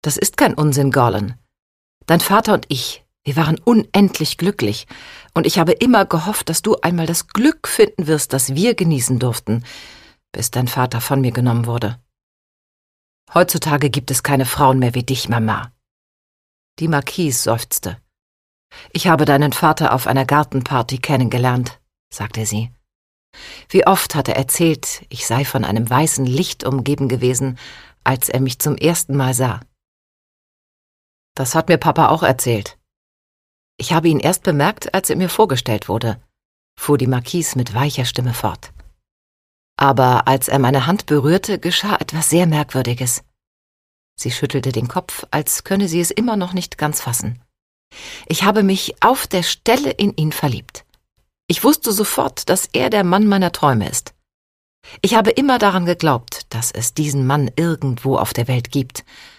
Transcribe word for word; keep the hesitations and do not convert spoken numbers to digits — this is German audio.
Das ist kein Unsinn, Garland. Dein Vater und ich, wir waren unendlich glücklich, und ich habe immer gehofft, dass du einmal das Glück finden wirst, das wir genießen durften, bis dein Vater von mir genommen wurde. Heutzutage gibt es keine Frauen mehr wie dich, Mama. Die Marquise seufzte. Ich habe deinen Vater auf einer Gartenparty kennengelernt, sagte sie. Wie oft hat er erzählt, ich sei von einem weißen Licht umgeben gewesen, als er mich zum ersten Mal sah. Das hat mir Papa auch erzählt. Ich habe ihn erst bemerkt, als er mir vorgestellt wurde, fuhr die Marquise mit weicher Stimme fort. Aber als er meine Hand berührte, geschah etwas sehr Merkwürdiges. Sie schüttelte den Kopf, als könne sie es immer noch nicht ganz fassen. Ich habe mich auf der Stelle in ihn verliebt. Ich wusste sofort, dass er der Mann meiner Träume ist. Ich habe immer daran geglaubt, dass es diesen Mann irgendwo auf der Welt gibt,